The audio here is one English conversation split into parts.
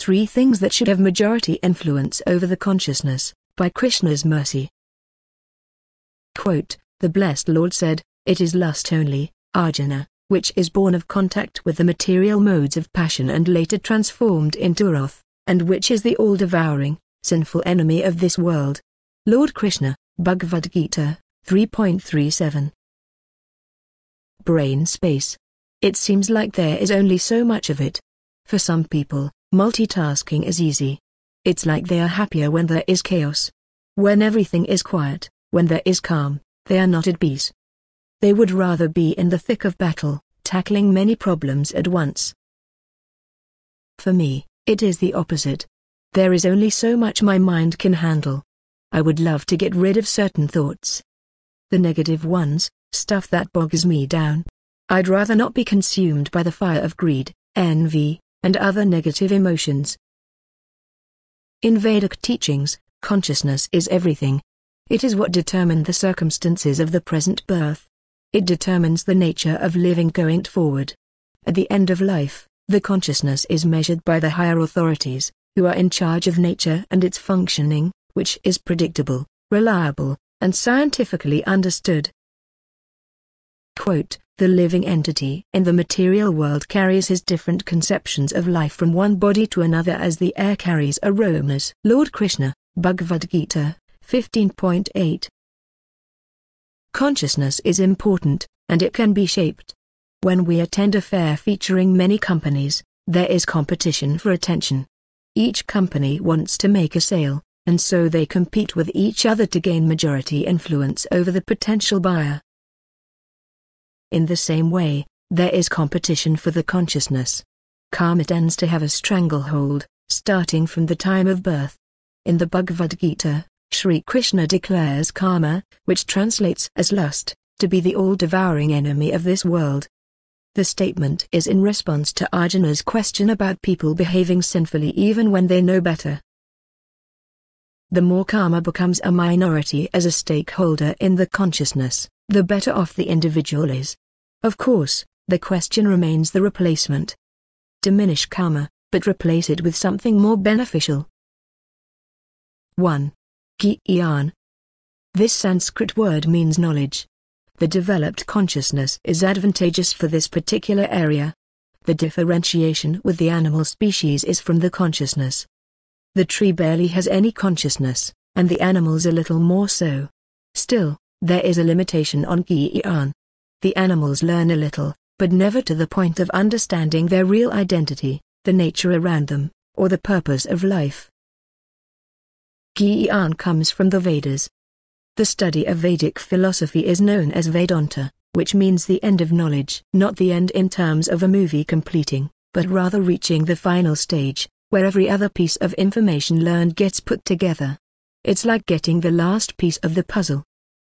Three things that should have majority influence over the consciousness, by Krishna's mercy. Quote, the blessed Lord said, it is lust only, Arjuna, which is born of contact with the material modes of passion and later transformed into wrath, and which is the all-devouring, sinful enemy of this world. Lord Krishna, Bhagavad Gita, 3.37. Brain space. It seems like there is only so much of it. For some people, multitasking is easy. It's like they are happier when there is chaos. When everything is quiet, when there is calm, they are not at peace. They would rather be in the thick of battle, tackling many problems at once. For me, it is the opposite. There is only so much my mind can handle. I would love to get rid of certain thoughts. The negative ones, stuff that bogs me down. I'd rather not be consumed by the fire of greed, envy, and other negative emotions. In Vedic teachings, consciousness is everything. It is what determine the circumstances of the present birth. It determines the nature of living going forward. At the end of life, the consciousness is measured by the higher authorities, who are in charge of nature and its functioning, which is predictable, reliable, and scientifically understood. Quote, the living entity in the material world carries his different conceptions of life from one body to another as the air carries aromas. Lord Krishna, Bhagavad Gita, 15.8. Consciousness is important, and it can be shaped. When we attend a fair featuring many companies, there is competition for attention. Each company wants to make a sale, and so they compete with each other to gain majority influence over the potential buyer. In the same way, there is competition for the consciousness. Karma tends to have a stranglehold, starting from the time of birth. In the Bhagavad Gita, Sri Krishna declares karma, which translates as lust, to be the all-devouring enemy of this world. The statement is in response to Arjuna's question about people behaving sinfully even when they know better. The more karma becomes a minority as a stakeholder in the consciousness, the better off the individual is. Of course, the question remains the replacement. Diminish karma, but replace it with something more beneficial. 1. Gyan. This Sanskrit word means knowledge. The developed consciousness is advantageous for this particular area. The differentiation with the animal species is from the consciousness. The tree barely has any consciousness, and the animals a little more so. Still, there is a limitation on Gyan. The animals learn a little, but never to the point of understanding their real identity, the nature around them, or the purpose of life. Gyan comes from the Vedas. The study of Vedic philosophy is known as Vedanta, which means the end of knowledge. Not the end in terms of a movie completing, but rather reaching the final stage, where every other piece of information learned gets put together. It's like getting the last piece of the puzzle.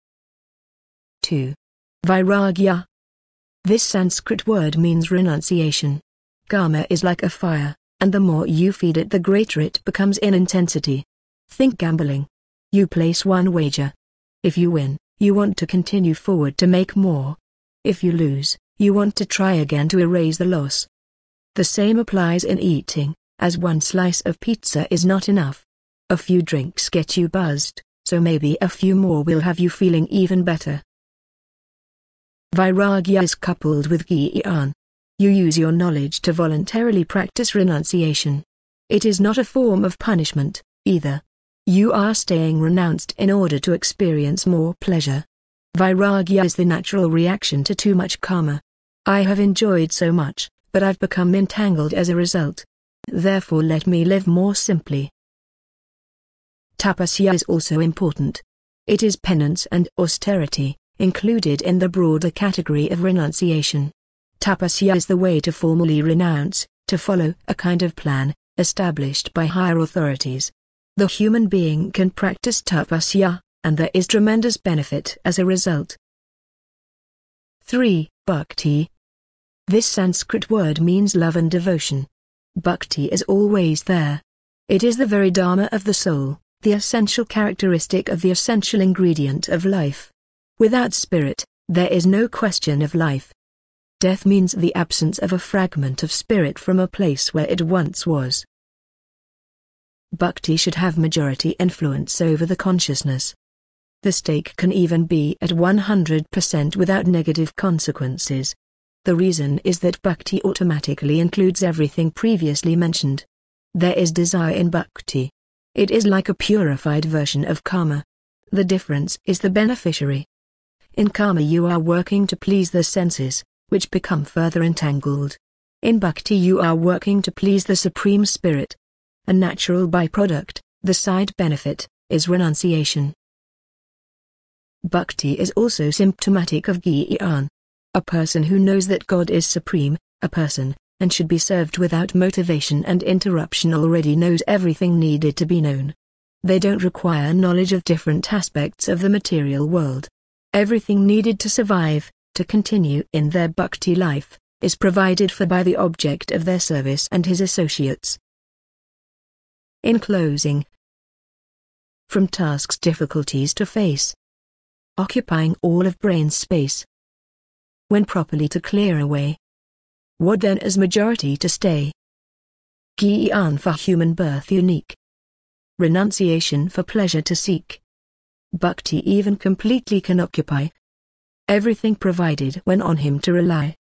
2. Vairagya. This Sanskrit word means renunciation. Karma is like a fire, and the more you feed it the greater it becomes in intensity. Think gambling. You place one wager. If you win, you want to continue forward to make more. If you lose, you want to try again to erase the loss. The same applies in eating, as one slice of pizza is not enough. A few drinks get you buzzed, so maybe a few more will have you feeling even better. Vairagya is coupled with Gyan. You use your knowledge to voluntarily practice renunciation. It is not a form of punishment, either. You are staying renounced in order to experience more pleasure. Vairagya is the natural reaction to too much karma. I have enjoyed so much, but I've become entangled as a result. Therefore let me live more simply. Tapasya is also important. It is penance and austerity, included in the broader category of renunciation. Tapasya is the way to formally renounce, to follow a kind of plan, established by higher authorities. The human being can practice tapasya, and there is tremendous benefit as a result. 3. Bhakti. This Sanskrit word means love and devotion. Bhakti is always there. It is the very dharma of the soul, the essential characteristic of the essential ingredient of life. Without spirit, there is no question of life. Death means the absence of a fragment of spirit from a place where it once was. Bhakti should have majority influence over the consciousness. The stake can even be at 100% without negative consequences. The reason is that Bhakti automatically includes everything previously mentioned. There is desire in Bhakti. It is like a purified version of karma. The difference is the beneficiary. In karma you are working to please the senses, which become further entangled. In Bhakti you are working to please the Supreme Spirit. A natural byproduct, the side benefit, is renunciation. Bhakti is also symptomatic of Gyan. A person who knows that God is supreme, a person, and should be served without motivation and interruption already knows everything needed to be known. They don't require knowledge of different aspects of the material world. Everything needed to survive, to continue in their Bhakti life, is provided for by the object of their service and his associates. In closing, from tasks difficulties to face, occupying all of brain space, when properly to clear away, what then is majority to stay? Gyan for human birth unique, renunciation for pleasure to seek. Bhakti even completely can occupy everything provided when on him to rely.